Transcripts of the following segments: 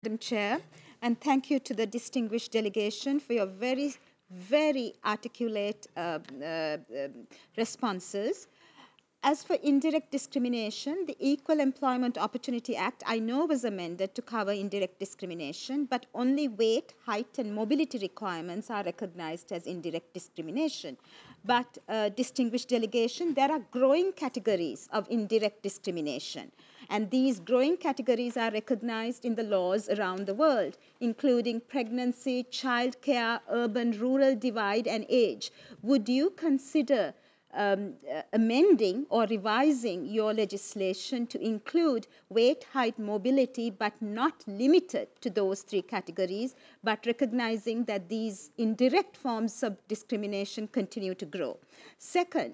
Madam Chair, and thank you to the distinguished delegation for your very articulate responses. As for indirect discrimination, the Equal Employment Opportunity Act, I know, was amended to cover indirect discrimination, but only weight, height, and mobility requirements are recognized as indirect discrimination. But, distinguished delegation, there are growing categories of indirect discrimination, and these growing categories are recognized in the laws around the world, including pregnancy, childcare, urban-rural divide, and age. Would you consider amending or revising your legislation to include weight, height, mobility, but not limited to those three categories, but recognizing that these indirect forms of discrimination continue to grow? Second,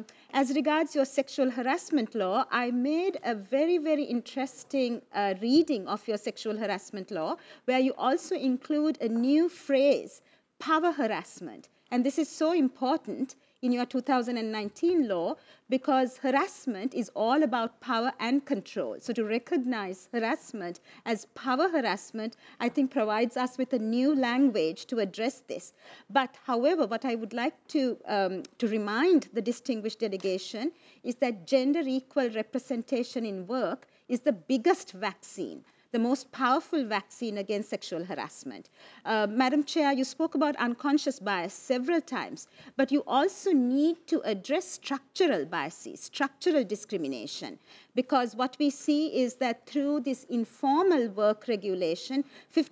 as regards your sexual harassment law, I made a very interesting reading of your sexual harassment law, where you also include a new phrase, power harassment. And this is so important in your 2019 law, because harassment is all about power and control. So to recognize harassment as power harassment, I think provides us with a new language to address this. But however, what I would like to remind the distinguished delegation is that gender equal representation in work is the biggest vaccine, the most powerful vaccine against sexual harassment. Madam Chair, you spoke about unconscious bias several times, but you also need to address structural biases, structural discrimination, because what we see is that through this informal work regulation,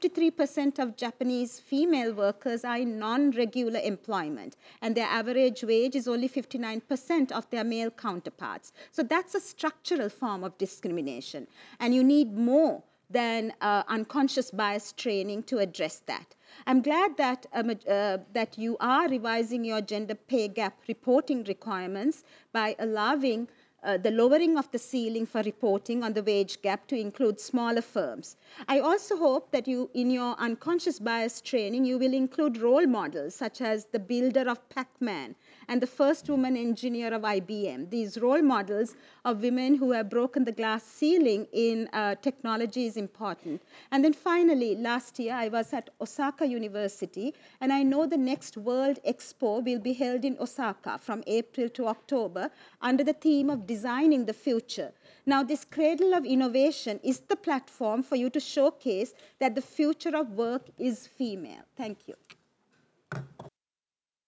53% of Japanese female workers are in non-regular employment, and their average wage is only 59% of their male counterparts. So that's a structural form of discrimination, and you need more than unconscious bias training to address that. I'm glad that, that you are revising your gender pay gap reporting requirements by allowing the lowering of the ceiling for reporting on the wage gap to include smaller firms. I also hope that you, in your unconscious bias training, you will include role models such as the builder of Pac-Man and the first woman engineer of IBM. These role models of women who have broken the glass ceiling in technology is important. And then finally, last year, I was at Osaka University, and I know the next World Expo will be held in Osaka from April to October under the theme of designing the future. Now, this cradle of innovation is the platform for you to showcase that the future of work is female. Thank you.